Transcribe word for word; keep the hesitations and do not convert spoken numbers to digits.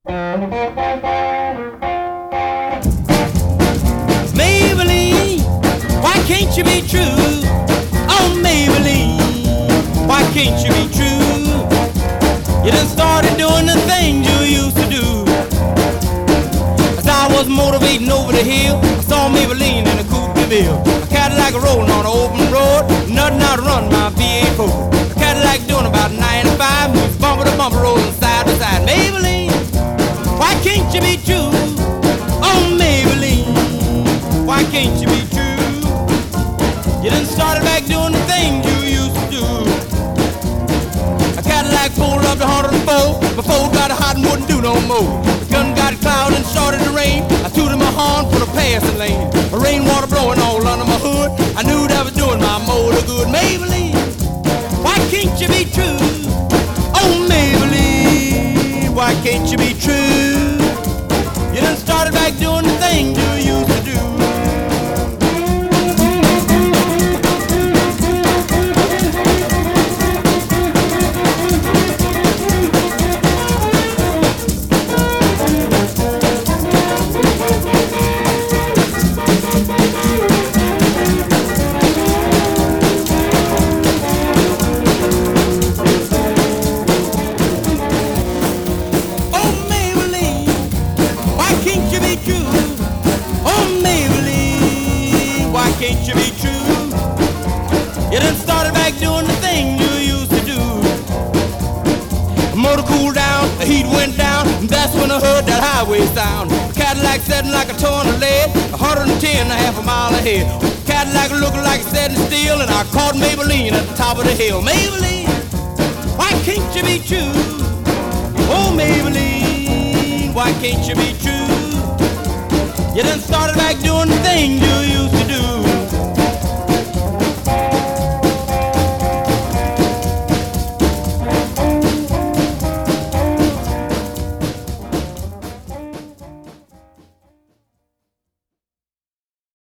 Maybelline, why can't you be true? Oh, Maybelline, why can't you be true? You done started doing the things you used to do. As I was motivating over the hill, I saw Maybelline in a coupe de ville. A Cadillac rolling on an open road, nothing out to run my V eight four. A Cadillac doing about ninety-five, moves bumper to bumper, rolling side to side. Maybelline, why can't you be true? Oh, Maybelline, why can't you be true? You done started back doing the things you used to do. A Cadillac pulled up to one oh four, before got hot and wouldn't do no more. The gun got cloud and started to rain. I tooted my horn for the passing lane. The rainwater blowing all under my hood. I knew that was doing my motor good. Maybelline, why can't you be true? Oh, Maybelline, why can't you be true? You done started back doing the things you used to do. Can't you be true? You done started back doing the thing you used to do. The motor cooled down, the heat went down, and that's when I heard that highway sound. The Cadillac setting like a ton of lead, one hundred ten and a half a mile ahead. The Cadillac looking like it's setting still, and I caught Maybelline at the top of the hill. Maybelline, why can't you be true? Oh, Maybelline, why can't you be true? You done started back doing the thing you used to do.